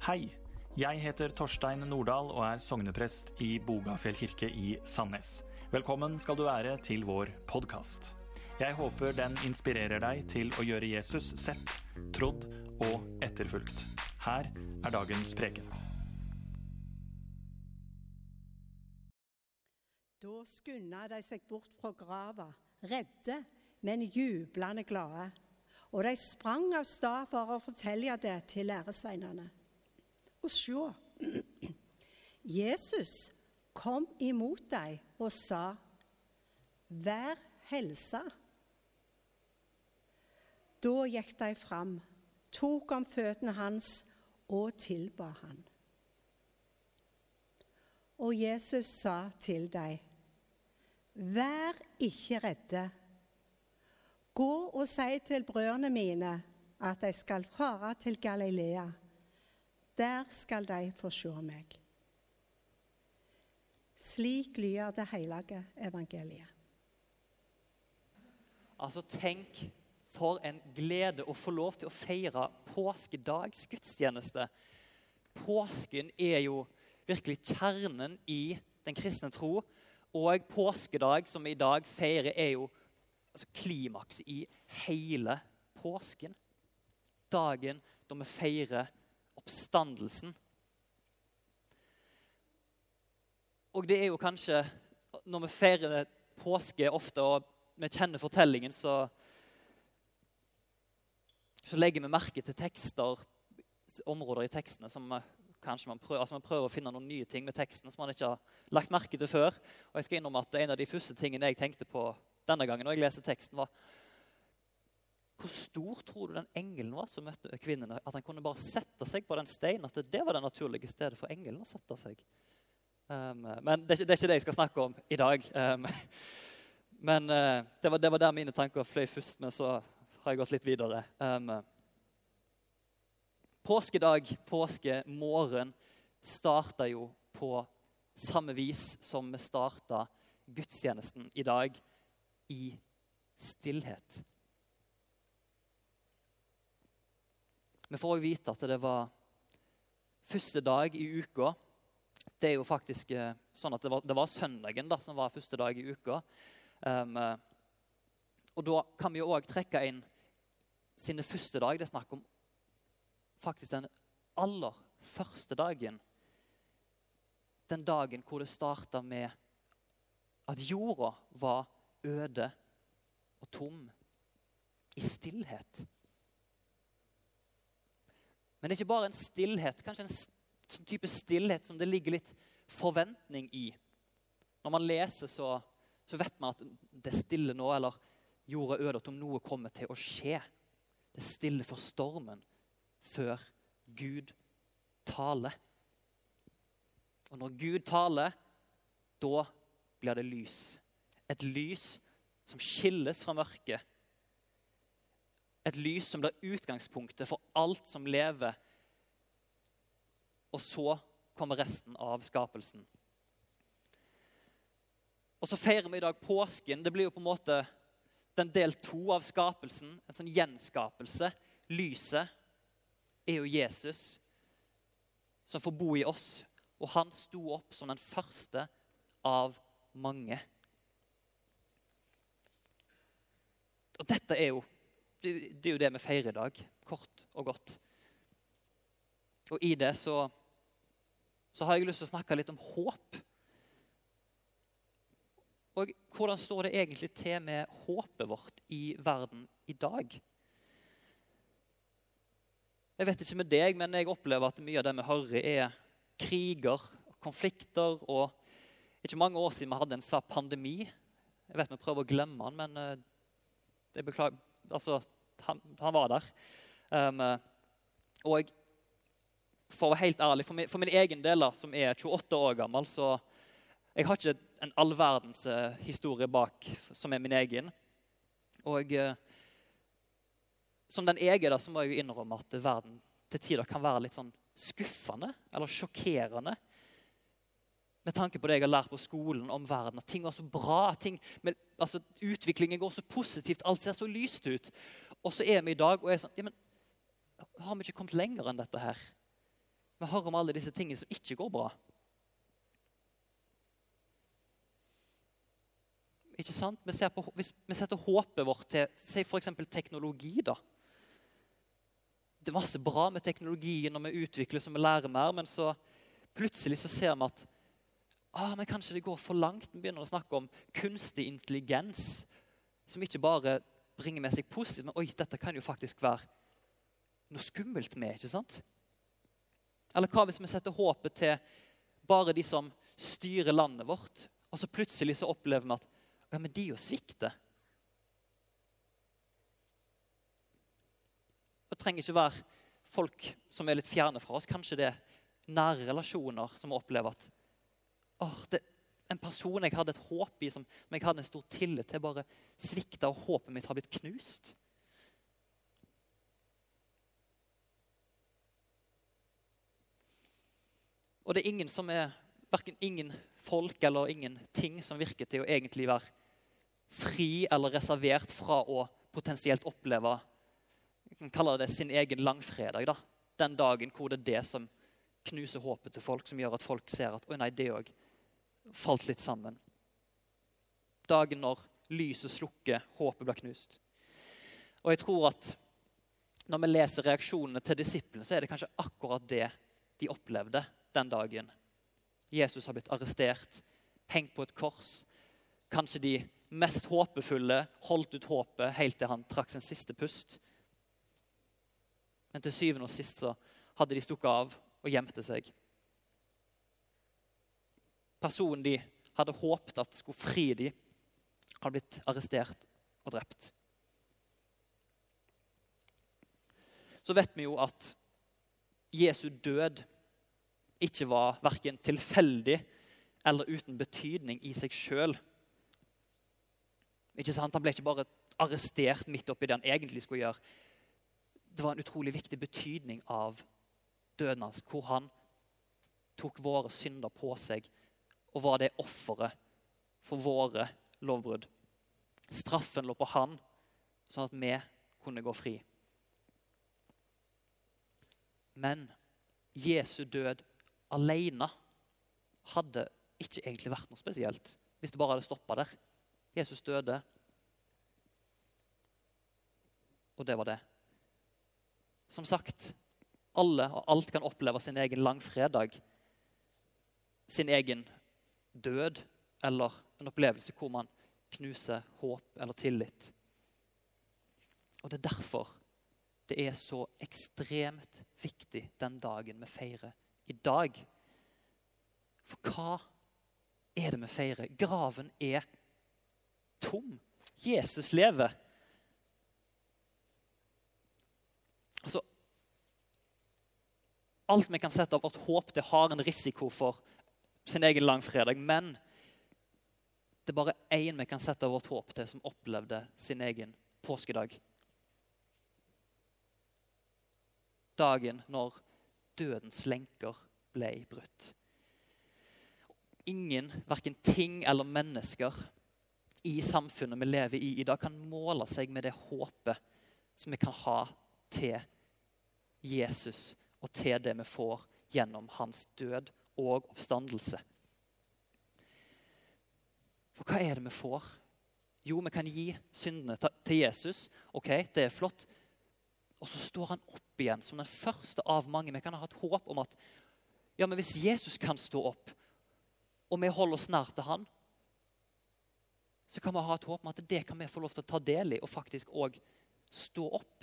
Hei, jeg heter Torstein Nordahl og er sogneprest i Bogafjell kirke i Sandnes. Velkommen skal du være til vår podcast. Jeg håper den inspirerer deg til å gjøre Jesus sett, trodd og etterfulgt. Her er dagens preken. Da skyndet de seg bort fra grava, redde, men jublende glade. Og de sprang av sted for å fortelle det til læresveinene. Og se, Jesus kom imot dem og sa, «Vær helsa». Da gikk de fram, tok om føttene hans og tilba han. Og Jesus sa til dem, «Vær ikke redde. Gå og si til brødrene mine at de skal fare til Galilea. Der skal de få se meg». Slik lyder det hellige evangeliet. Altså tenk for en glede å få lov til å feire påskedags gudstjeneste. Påsken er jo virkelig kjernen i den kristne tro, og påskedag som vi i dag feirer er jo klimaks i hele påsken. Dagen da vi feirer oppstandelsen. Og det er jo kanskje, når vi feirer påske ofte, og vi kjenner fortellingen, så legger vi merke til tekster, områder i tekstene som kanskje man prøver å finne noen nye ting med teksten som man ikke har lagt merke til før. Og jeg skal innrømme at en av de første tingene jeg tenkte på denne gangen når jeg leste teksten var, hvor stor tror du den engelen var som møtte kvinnene? At han kunne bare sette seg på den steinen, at det var det naturlige stedet for engelen å sette seg. Men det er ikke det jeg skal snakke om i dag. Men det var der mine tanker fløy først, men så har jeg gått litt videre. Påskedag, påskemorgen starter jo på samme vis som vi startet gudstjenesten i dag, i stillhet. Vi får jo vite at det var første dag i uka. Det er jo faktisk sånn at det var søndagen da, som var første dag i uka. Og da kan vi jo også trekke inn sine første dag. Det er snakk om faktisk den aller første dagen. Den dagen hvor det startet med at jorda var øde og tom i stillhet. Men det er ikke bare en stillhet, kanskje en sånn type stillhet som det ligger litt forventning i. Når man leser så vet man at det er stille nå, eller jorda er øde, at om noe kommer til å skje. Det er stille for stormen før Gud taler. Og når Gud taler, da blir det lys. Et lys som skilles fra mørket. Et lys som blir utgangspunktet for alt som lever. Og så kommer resten av skapelsen. Og så feirer vi i dag påsken. Det blir jo på en måte den del 2 av skapelsen. En sånn gjenskapelse. Lyset er jo Jesus som får bo i oss. Og han sto opp som den første av mange. Og dette er jo det vi feirer i dag, kort og godt. Og i det så har jeg lyst til å snakke litt om håp. Og hvordan står det egentlig til med håpet vårt i verden i dag? Jeg vet ikke med deg, men jeg opplever at mye av det vi hører er kriger, konflikter, og ikke mange år siden vi hadde en svær pandemi. Jeg vet vi prøver å glemme den, men jeg beklager, altså, han var der. Og for å være helt ærlig, for min egen del, som er 28 år gammel, så jeg har ikke en allverdens historie bak som er min egen. Og som den jeg er da, så må jeg jo innrømme at verden til tider kan være litt sånn skuffende, eller sjokkerende. Med tanke på det jeg har lært på skolen om verden, at ting var så bra, utviklingen går så positivt, alt ser så lyst ut. Og så er vi i dag og er sånn, ja, men har vi ikke kommet lenger enn dette her? Vi hører om alle disse tingene som ikke går bra. Ikke sant? Hvis vi setter håpet vårt til, si for eksempel teknologi da. Det masse bra med teknologien når vi utvikler så vi lærer mer, men så plutselig så ser vi at men kanskje det går for langt. Vi begynner å snakke om kunstig intelligens, som ikke bare bringer med seg positivt, men dette kan jo faktisk være noe skummelt med, ikke sant? Eller hva hvis vi setter håpet til bare de som styrer landet vårt, og så plutselig så opplever vi at men de jo svikter. Det trenger ikke være folk som litt fjerne fra oss. Kanskje det nære relasjoner som opplever at en person jeg hadde et håp i, som jeg hadde en stor tillit til, bare svikta, og håpet mitt har blitt knust. Og det ingen som hverken ingen folk eller ingen ting som virker til å egentlig være fri eller reservert fra å potensielt oppleve, jeg kan kalle det sin egen langfredag da. Den dagen hvor det det som knuser håpet til folk, som gjør at folk ser at nei, det også falt litt sammen. Dagen når lyset slukker, håpet blir knust. Og jeg tror at når vi leser reaksjonene til disiplene, så det kanskje akkurat det de opplevde den dagen. Jesus har blitt arrestert, hengt på et kors. Kanskje de mest håpefulle holdt ut håpet helt til han trakk sin siste pust. Men til syvende og sist så hadde de stukket av og gjemte seg. Personen de hadde håpet at skulle fri de, hadde blitt arrestert og drept. Så vet vi jo at Jesu død ikke var hverken tilfeldig eller uten betydning i seg selv. Ikke sant? Han ble ikke bare arrestert midt oppi det han egentlig skulle gjøre. Det var en utrolig viktig betydning av døden hans, hvor han tok våre synder på seg og var det offeret for våre lovbrudd. Straffen lå på han, sånn at vi kunne gå fri. Men Jesu død alene hadde ikke egentlig vært noe spesielt, hvis det bare hadde stoppet der. Jesus døde, og det var det. Som sagt, alle og alt kan oppleve sin egen langfredag, sin egen død, eller en opplevelse hvor man knuser håp eller tillit. Og det derfor det så ekstremt viktig den dagen vi feirer i dag. For hva det vi feirer? Graven tom. Jesus lever. Altså, alt vi kan sette av vårt håp, det har en risiko for sin egen langfredag, men det bare en vi kan sette av vårt håp til som opplevde sin egen påskedag. Dagen når dødens lenker ble brutt. Ingen, hverken ting eller mennesker i samfunnet vi lever i dag kan måle seg med det håpet som vi kan ha til Jesus og til det vi får gjennom hans død og oppstandelse. For hva det vi får? Jo, vi kan gi syndene til Jesus. Ok, det flott. Og så står han opp igjen som den første av mange. Vi kan ha et håp om at men hvis Jesus kan stå opp, og vi holder oss nær til han, så kan vi ha et håp om at det kan vi få lov til å ta del i, og faktisk også stå opp.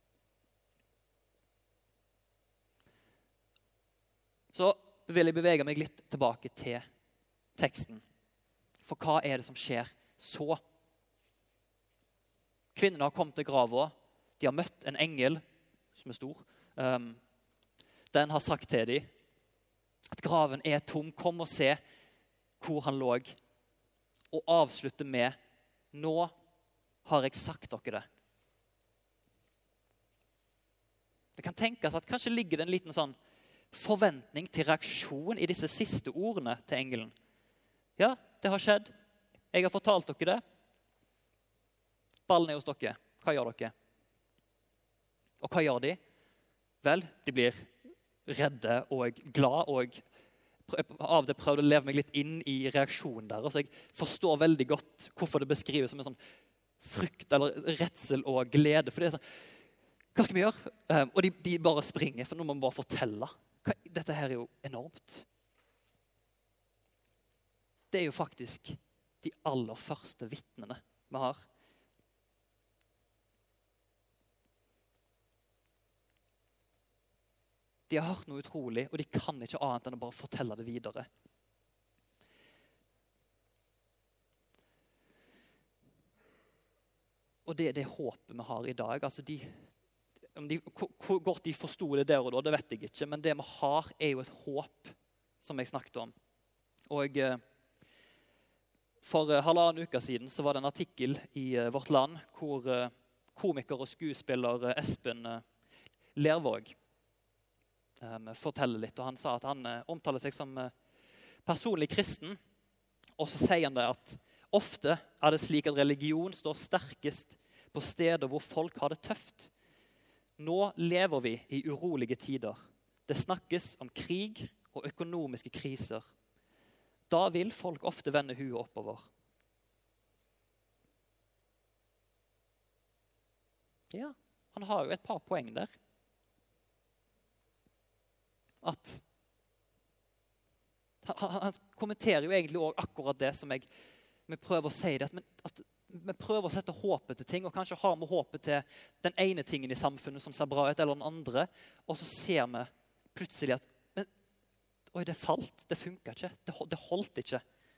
Så vil jeg bevege meg litt tilbake til teksten. For hva det som skjer så? Kvinnene har kommet til graven. De har møtt en engel som stor. Den har sagt til dem at graven tom. Kom og se hvor han lå. Og avslutte med: nå har jeg sagt dere det. Det kan tenkes at kanskje ligger det en liten sånn forventning til reaksjon i disse siste ordene til engelen. Ja, det har skjedd. Jeg har fortalt dere det. Ballen hos dere. Hva gjør dere? Og hva gjør de? Vel, de blir redde og glad, og av det prøvde å leve meg litt inn i reaksjonen der. Så jeg forstår veldig godt hvorfor det beskrives som en sånn frykt eller redsel og glede. For det er sånn, hva skal vi gjøre? Og de bare springer, for nå må man bare fortelle. Dette her er jo enormt. Det er jo faktisk de aller første vittnene vi har. De har hørt noe utrolig, og de kan ikke annet enn å bare fortelle det videre. Og det er det håpet vi har i dag. Altså hvor godt de forstod det der og da, det vet jeg ikke, men det vi har er jo et håp, som jeg snakket om. Og for 1,5 uke siden så var det en artikkel i Vårt Land hvor komiker og skuespiller Espen Lervåg forteller litt, og han sa at han omtaler seg som personlig kristen, og så sier han det at ofte er det slik at religion står sterkest på steder hvor folk har det tøft. Nå lever vi i urolige tider. Det snakkes om krig og økonomiske kriser. Da vil folk ofte vende huet oppover. Ja, han har jo et par poeng der. At han kommenterer jo egentlig også akkurat det som vi prøver å si det, at vi prøver å sette håpet til ting, og kanskje har vi håpet til den ene tingen i samfunnet som ser bra ut, eller den andre, og så ser vi plutselig at oi, det falt, det funket ikke, det holdt ikke.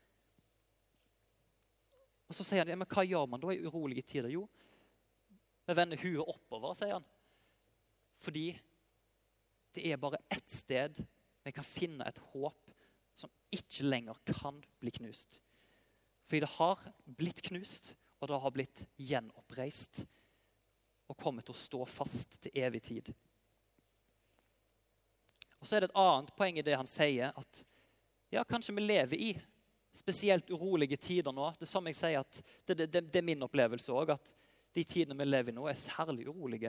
Og så sier han, ja, men hva gjør man da i urolige tider? Jo, vi vender huet oppover, sier han. Fordi det er bare ett sted vi kan finne et håp som ikke lenger kan bli knust. Fordi det har blitt knust, og det har blitt gjenoppreist, og kommer til å stå fast til evig tid. Og så er det et annet poeng i det han sier, at ja, kanskje vi lever i spesielt urolige tider nå. Det er som jeg sier, at det er min opplevelse også, at de tidene vi lever i nå er særlig urolige.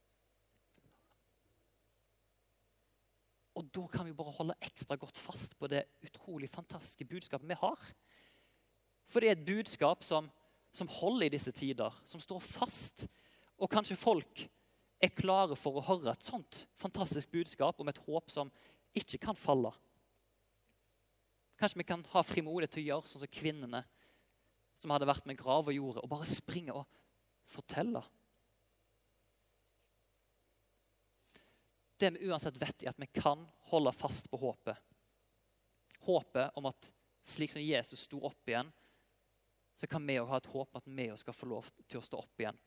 Og da kan vi bare holde ekstra godt fast på det utrolig fantastiske budskapet vi har. For det er et budskap som holder i disse tider, som står fast, og kanskje folk er klare for å høre et sånt fantastisk budskap om et håp som ikke kan falle. Kanskje vi kan ha frimodighet til å gjøre sånn som kvinnene som hadde vært med grav og gjorde, og bare springe og fortelle. Det vi uansett vet er at vi kan holde fast på håpet. Håpet om at slik som Jesus sto opp igjen, så kan vi også ha et håp at vi også skal få lov til å stå opp igjen.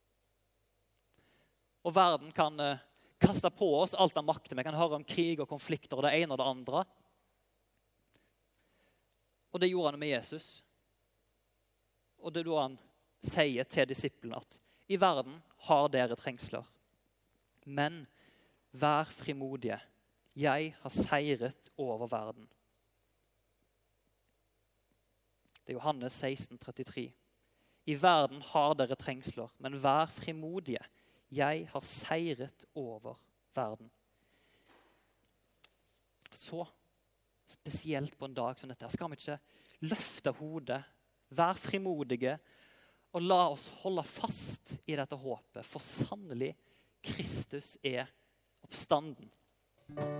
Og verden kan kaste på oss alt av makter. Vi kan høre om krig og konflikter og det ene og det andre. Og det gjorde han med Jesus. Og det er da han sier til disiplene at i verden har dere trengsler. Men vær frimodige. Jeg har seiret over verden. Det er Johannes 16,33. I verden har dere trengsler, men vær frimodige. Jeg har seiret over verden. Så spesielt på en dag som dette, skal vi ikke løfte hodet, være frimodige, og la oss holde fast i dette håpet, for sannelig Kristus er oppstanden.